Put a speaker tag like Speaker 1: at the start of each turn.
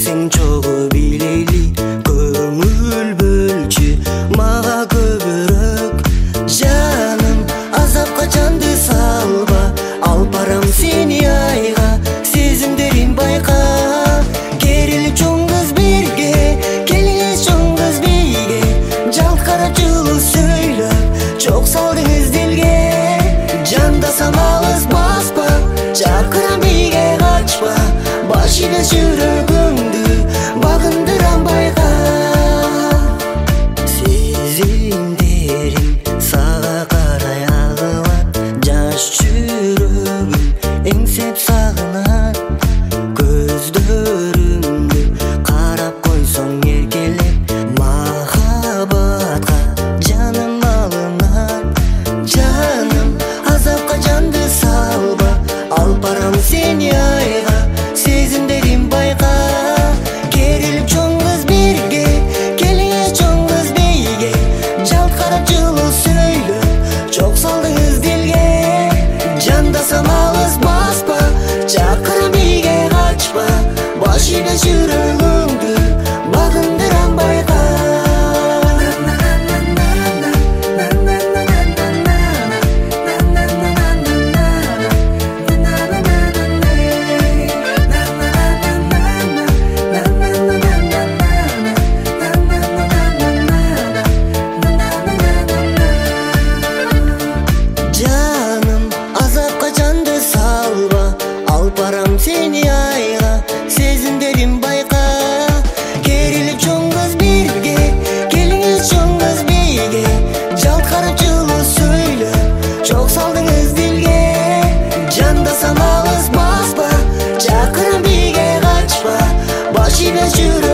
Speaker 1: Сен чогуу билейли көңүл бөлчү мага көбүрөөк. Жаным азапка жанды салба, алып барам сени айга, сезимдерин байка. Керилип чоң кыз бирге, келиңиз чоң кыз бийге, жалт карап жылуу сөйлөп чок салдыңыз дилге. Жандасам алыс баспа, чакырам бийге качпа, баш иде жүрөгүңдү багындырам байка. Сезимдерим сага карай агылат, жаш жүрөгүм эңсеп сагынат. Көздөрүмдү карап койсоң эркелеп, махабатка жаным алынат. Жаным азапка жанды салба, алып барам сени айга, сезимдерин байка. Керилип чоң кыз бирге, келиңиз чоң кыз бийге, жалт карап жылуу сөйлөп чок салдыңыз дилге. Жандасам алыс баспа, чакырам бийге качпа, баш иде жүрөгүңдү багындырам байка. Жаным азапка жанды салба, алып барам сени айга, сезимдерин байка. Керилип чоң кыз бирге, келиңиз чоң кыз бийге, жалт карап жылуу сөйлөп чок салдыңыз дилге. Жандасам алыс баспа, чакырам бийге качпа, баш иде жүрөгүңдү